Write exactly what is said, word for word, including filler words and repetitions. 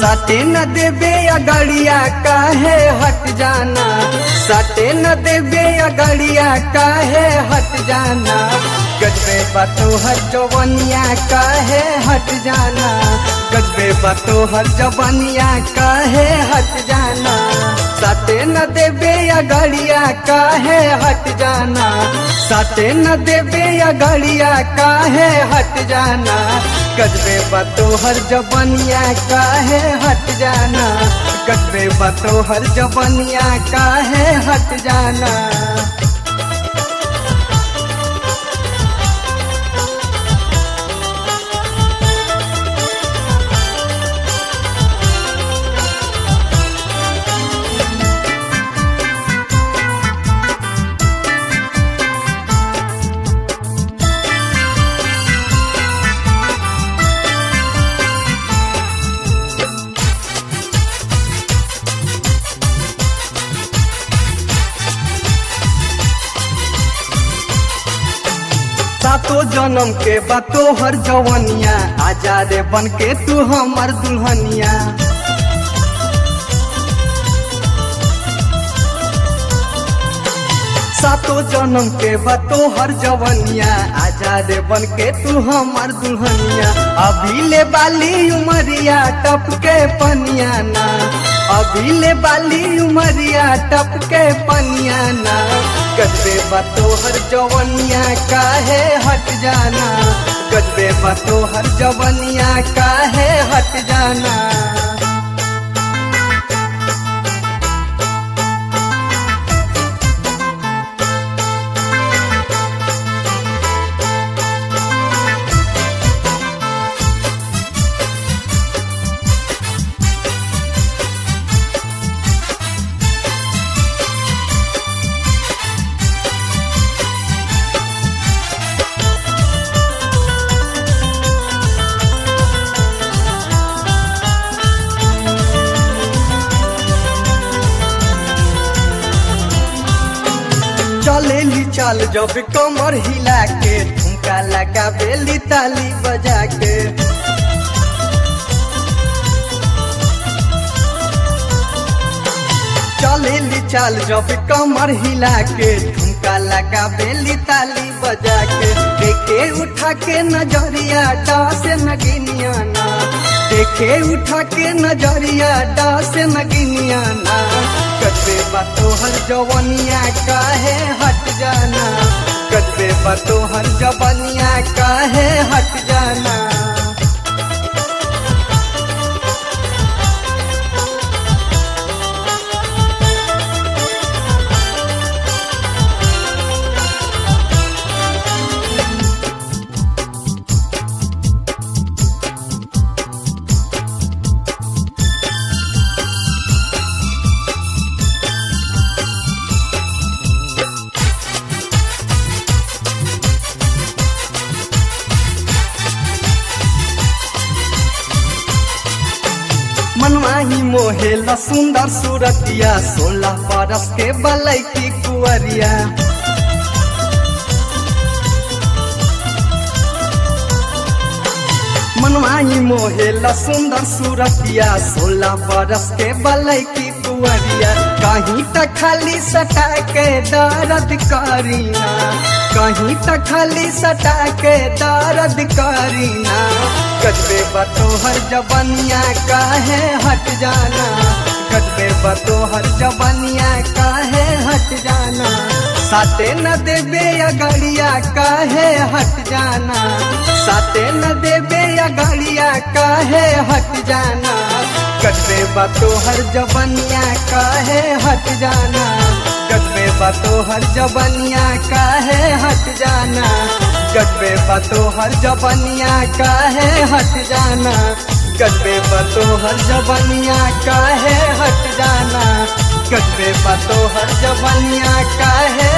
साटे न देबे अगड़िया काहे हट जाना, साटे न देबे अगड़िया काहे हट जाना, गजबे बातो हर जवनिया काहे हट जाना, गजबे बातो हर जवनिया काहे हट जाना, साटे न देबे अगड़िया काहे हट जाना, साटे न देबे अगड़िया काहे हट जाना, गजबे बातो हर जवनिया काहे हट जाना, गजबे बातो हर जवनिया काहे हट जाना। सातो जन्म के बातो हर जवनिया, आजा रे बन के तू हमर दुल्हनिया, सातो जन्म के बातो हर जवनिया, आजा रे बन के तू हमर दुल्हनिया, अभी ले बाली उमरिया टपके पनिया ना, अभी ले बाली उमरिया टपके पनिया ना, गजबे बातो हर जवनिया काहे हट जाना, गजबे बातो हर जवनिया काहे हट जाना। चलेली चाल जब कमर हिला के, ठुमका लगा बेली ताली बजा के, चलेली चाल जब कमर हिला के, ठुमका लगा बेली ताली बजा के, देखे उठा के नजरिया डास नगिनिया ना, देखे उठा के नजरिया डास नगिनिया ना, गजबे बातो हर जवनिया काहे हट जाना, गजबे बातो हर जवनिया काहे हट जाना। मनमाही मोहेला सुंदर सूरतिया, सोलह बरस के बलई की कुंवरिया, मनमाही मोहेला सुंदर सूरतिया, सोलह बरस के बलई की कुंवरिया, कहीं तक खाली सटा के दर्द करीना, कहीं तक खाली सटा के दर्द करीना, गजबे बातो हर जवनिया काहे हट जाना, गजबे बातो हर जवनिया काहे हट जाना, साटे न देबे अगड़िया काहे हट जाना, साटे न देबे अगड़िया काहे हट जाना, गजबे बातो हर जवनिया काहे हट जाना, गजबे बातो हर जवनिया काहे हट जाना, गजबे बातो हर जवनिया काहे हट जाना, गजबे बातो हर जवनिया काहे हट जाना, गजबे बातो हर जवनिया काहे